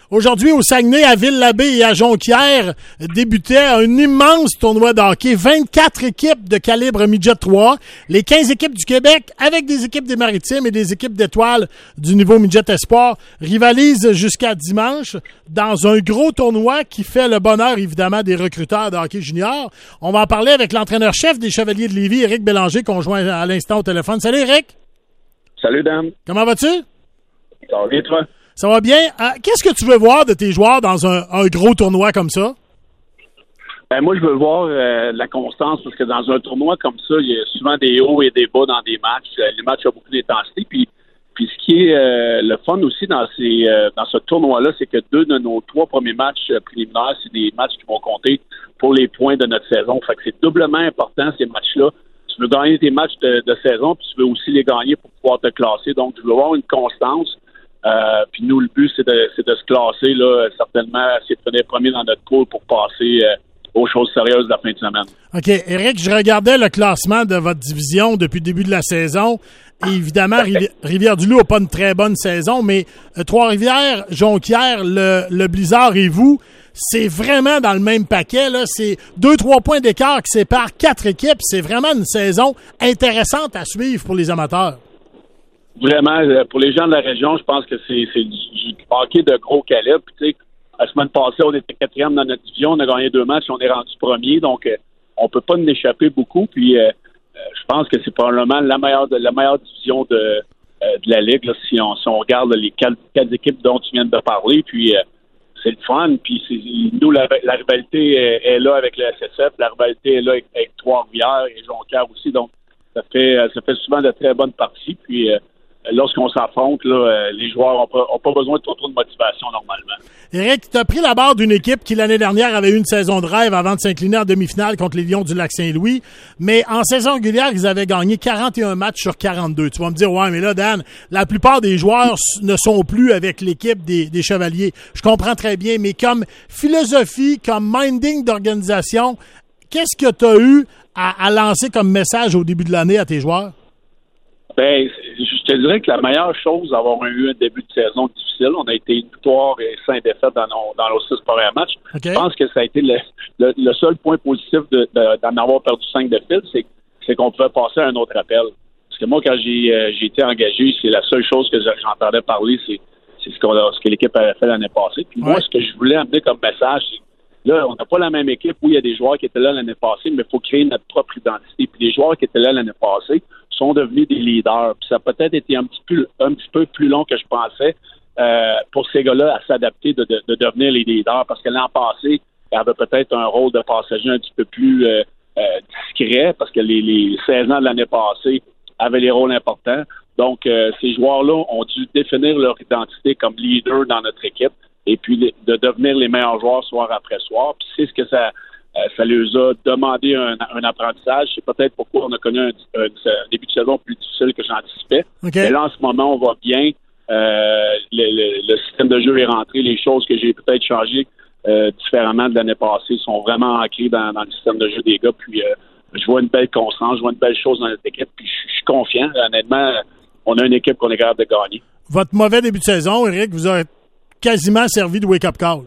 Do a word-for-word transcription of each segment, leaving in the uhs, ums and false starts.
Aujourd'hui, au Saguenay, à Ville-l'Abbé et à Jonquière, débutait un immense tournoi de hockey. vingt-quatre équipes de calibre midget trois. Les quinze équipes du Québec, avec des équipes des Maritimes et des équipes d'étoiles du niveau midget espoir, rivalisent jusqu'à dimanche dans un gros tournoi qui fait le bonheur, évidemment, des recruteurs de hockey junior. On va en parler avec l'entraîneur-chef des Chevaliers de Lévis, Éric Bélanger, qu'on joint à l'instant au téléphone. Salut, Éric! Salut, Dan. Comment vas-tu? Ça va bien, toi? Ça va bien. Euh, qu'est-ce que tu veux voir de tes joueurs dans un, un gros tournoi comme ça? Ben, moi, je veux voir euh, la constance, parce que dans un tournoi comme ça, il y a souvent des hauts et des bas dans des matchs. Euh, les matchs ont beaucoup d'intensité. Puis, puis ce qui est euh, le fun aussi dans ces euh, dans ce tournoi-là, c'est que deux de nos trois premiers matchs euh, préliminaires, c'est des matchs qui vont compter pour les points de notre saison. Fait que c'est doublement important, ces matchs-là. Tu veux gagner tes matchs de, de saison, puis tu veux aussi les gagner pour pouvoir te classer. Donc, je veux avoir une constance. Euh, puis nous, le but, c'est de, c'est de se classer, là, certainement, essayer de finir premier dans notre cours pour passer euh, aux choses sérieuses de la fin de semaine. OK. Éric, je regardais le classement de votre division depuis le début de la saison. Et évidemment, Rivi- Rivière-du-Loup n'a pas une très bonne saison, mais euh, Trois-Rivières, Jonquière, le, le Blizzard et vous, c'est vraiment dans le même paquet, là. C'est deux, trois points d'écart qui séparent quatre équipes. C'est vraiment une saison intéressante à suivre pour les amateurs. Vraiment, pour les gens de la région, je pense que c'est, c'est du, du hockey de gros calibre. Puis, tu sais, la semaine passée, on était quatrième dans notre division, on a gagné deux matchs, on est rendu premier, donc euh, on peut pas nous échapper beaucoup. Puis, euh, euh, je pense que c'est probablement la meilleure, de, la meilleure division de, euh, de la ligue, là, si on, si on regarde les quatre, quatre équipes dont tu viens de parler. Puis, euh, c'est le fun. Puis, c'est, nous, la, la rivalité est, est là avec le S S F, la rivalité est là avec, avec Trois-Rivières et Jonquière aussi. Donc, ça fait, ça fait souvent de très bonnes parties. Puis, euh, lorsqu'on s'affronte, là, les joueurs n'ont pas, ont pas besoin de trop, trop de motivation normalement. Éric, tu as pris la barre d'une équipe qui, l'année dernière, avait eu une saison de rêve avant de s'incliner en demi-finale contre les Lions du Lac-Saint-Louis. Mais en saison régulière, ils avaient gagné quarante et un matchs sur quarante-deux. Tu vas me dire, ouais, mais là, Dan, la plupart des joueurs ne sont plus avec l'équipe des, des Chevaliers. Je comprends très bien, mais comme philosophie, comme minding d'organisation, qu'est-ce que tu as eu à, à lancer comme message au début de l'année à tes joueurs? Ben, je te dirais que la meilleure chose d'avoir eu un début de saison difficile, on a été une victoire et cinq défaites dans nos, dans nos six premiers matchs. Okay. Je pense que ça a été le, le, le seul point positif de, de, d'en avoir perdu cinq de fil, c'est, c'est qu'on pouvait passer à un autre appel. Parce que moi, quand j'ai, euh, j'ai été engagé, c'est la seule chose que j'entendais parler, c'est, c'est ce, qu'on a, ce que l'équipe avait fait l'année passée. Puis ouais. Moi, ce que je voulais amener comme message, c'est là, on n'a pas la même équipe. Oui, il y a des joueurs qui étaient là l'année passée, mais il faut créer notre propre identité. Puis les joueurs qui étaient là l'année passée sont devenus des leaders. Puis ça a peut-être été un petit peu, un petit peu plus long que je pensais euh, pour ces gars-là à s'adapter de, de, de devenir les leaders. Parce que l'an passé, il y avait peut-être un rôle de passager un petit peu plus euh, euh, discret, parce que les, les seize ans de l'année passée avaient les rôles importants. Donc, euh, ces joueurs-là ont dû définir leur identité comme leader dans notre équipe et puis de, de devenir les meilleurs joueurs soir après soir. Puis c'est ce que ça... Euh, ça leur a demandé un, un apprentissage. C'est peut-être pourquoi on a connu un, un, un début de saison plus difficile que j'anticipais. Okay. Mais là, en ce moment, on va bien. Euh, le, le, le système de jeu est rentré. Les choses que j'ai peut-être changées euh, différemment de l'année passée sont vraiment ancrées dans, dans le système de jeu des gars. Puis, euh, je vois une belle constance, je vois une belle chose dans notre équipe. Puis, je suis confiant. Honnêtement, on a une équipe qu'on est capable de gagner. Votre mauvais début de saison, Éric, vous a quasiment servi de wake-up call.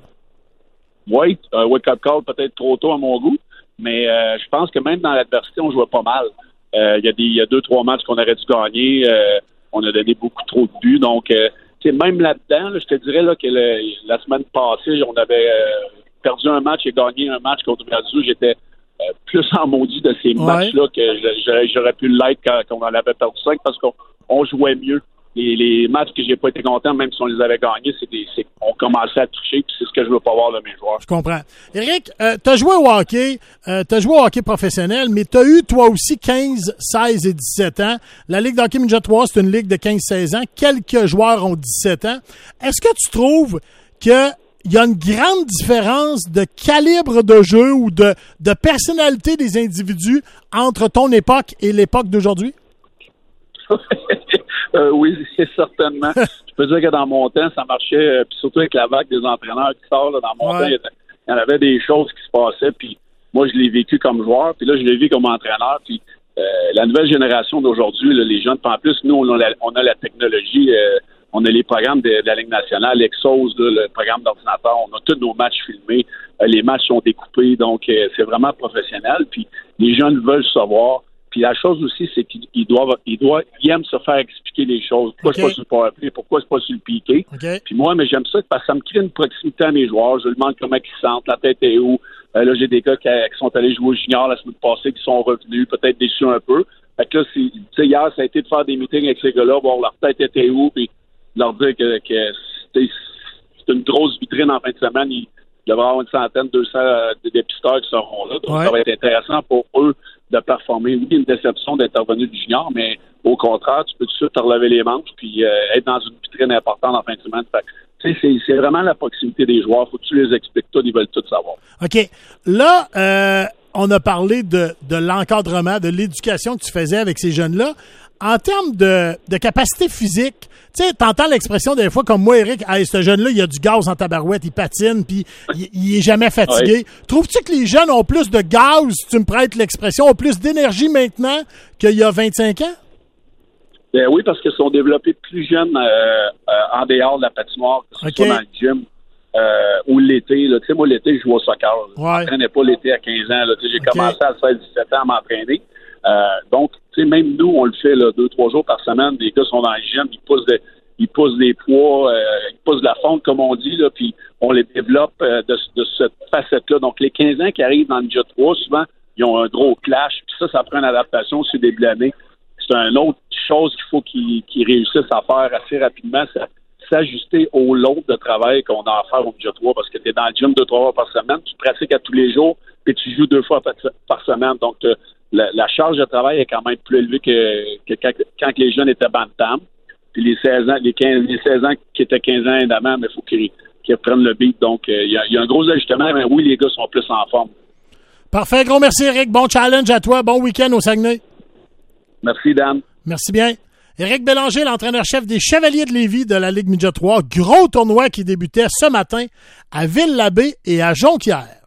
Oui, un wake-up call peut-être trop tôt à mon goût, mais euh, je pense que même dans l'adversité, on jouait pas mal. Euh, il y a des, il y a deux, trois matchs qu'on aurait dû gagner. Euh, on a donné beaucoup trop de buts. Donc, euh, même là-dedans, là, je te dirais là, que le, la semaine passée, on avait euh, perdu un match et gagné un match contre Brazil. J'étais euh, plus en maudit de ces ouais. matchs-là que j'aurais, j'aurais pu l'être quand, quand on en avait perdu cinq parce qu'on on jouait mieux. Les, les matchs que j'ai pas été content, même si on les avait gagnés, c'est des, c'est on commençait à toucher, puis c'est ce que je veux pas voir de mes joueurs. Je comprends. Éric, euh, t'as joué au hockey, euh, t'as joué au hockey professionnel, mais t'as eu toi aussi quinze, seize et dix-sept ans. La Ligue d'hockey midget trois, c'est une ligue de quinze seize ans. Quelques joueurs ont dix-sept ans. Est-ce que tu trouves que il y a une grande différence de calibre de jeu ou de, de personnalité des individus entre ton époque et l'époque d'aujourd'hui? Euh, oui, c'est certainement. Je peux dire que dans mon temps, ça marchait, euh, puis surtout avec la vague des entraîneurs qui sortent, là, dans mon ouais. temps, il y, y en avait des choses qui se passaient, puis moi, je l'ai vécu comme joueur, puis là, je l'ai vécu comme entraîneur, puis euh, la nouvelle génération d'aujourd'hui, là, les jeunes, en plus, nous, on a la, on a la technologie, euh, On a les programmes de, de la Ligue nationale, l'Exos, là, le programme d'ordinateur. On a tous nos matchs filmés. Euh, les matchs sont découpés. Donc, euh, c'est vraiment professionnel. Puis, les jeunes veulent savoir. Puis, la chose aussi, c'est qu'ils ils doivent, ils doivent, ils aiment se faire expliquer les choses. Pourquoi okay. c'est pas sur le powerplay? Pourquoi c'est pas sur le piqué? Okay. Puis, moi, mais j'aime ça parce que ça me crée une proximité à mes joueurs. Je leur demande comment ils se sentent, la tête est où. Euh, là, j'ai des gars qui, qui sont allés jouer au junior la semaine passée, qui sont revenus, peut-être déçus un peu. Fait que là, c'est, tu sais, hier, ça a été de faire des meetings avec ces gars-là, voir leur tête était où, puis leur dire que, que c'est, c'est une grosse vitrine en fin de semaine. Il devrait y avoir une centaine, deux cents euh, dépisteurs qui seront là. Donc, ouais. Ça va être intéressant pour eux de performer. Oui, une déception d'être revenu du junior, mais au contraire, tu peux tout de suite te relever les manches puis euh, être dans une vitrine importante en fin de semaine. Fait que, C'est, c'est vraiment la proximité des joueurs. Faut que tu les expliques tout, ils veulent tout savoir. OK. Là, euh, on a parlé de, de l'encadrement, de l'éducation que tu faisais avec ces jeunes-là. En termes de, de capacité physique, tu sais, t'entends l'expression des fois comme moi, Eric, hey, ce jeune-là, il a du gaz en tabarouette, il patine, puis il, il est jamais fatigué. Oui. Trouves-tu que les jeunes ont plus de gaz, si tu me prêtes l'expression, ont plus d'énergie maintenant qu'il y a vingt-cinq ans? Ben oui, parce qu'ils sont développés plus jeunes euh, euh, en dehors de la patinoire, que ce okay. soit dans le gym euh, ou l'été. Tu sais, moi, l'été, je joue au soccer. Ouais. Je m'entraînais pas l'été à quinze ans. Là. J'ai okay. commencé à seize dix-sept ans à m'entraîner. Euh, donc, tu sais, même nous, on le fait là, deux, trois jours par semaine. Les gars sont dans le gym, ils poussent, de, ils poussent des poids, euh, ils poussent de la fonte, comme on dit, là, puis on les développe euh, de, de cette facette-là. Donc, les quinze ans qui arrivent dans le J trois, souvent, ils ont un gros clash. Puis ça, ça prend une adaptation sur début d'année. C'est une autre chose qu'il faut qu'ils, qu'ils réussissent à faire assez rapidement, c'est s'ajuster au lot de travail qu'on a à faire au J trois, parce que tu es dans le gym deux, trois fois par semaine, tu pratiques à tous les jours, puis tu joues deux fois par, par semaine. Donc, euh, la, la charge de travail est quand même plus élevée que, que quand, quand les jeunes étaient bantam. Puis les seize ans, les quinze, les seize ans qui étaient quinze ans indamants, mais il faut qu'ils, qu'ils reprennent le beat. Donc, il euh, y, y a un gros ajustement, mais oui, les gars sont plus en forme. Parfait, gros merci Eric. Bon challenge à toi. Bon week-end au Saguenay. Merci, Dan. Merci bien. Éric Bélanger, l'entraîneur-chef des Chevaliers de Lévis de la Ligue Midget trois. Gros tournoi qui débutait ce matin à Ville-l'Abbé et à Jonquière.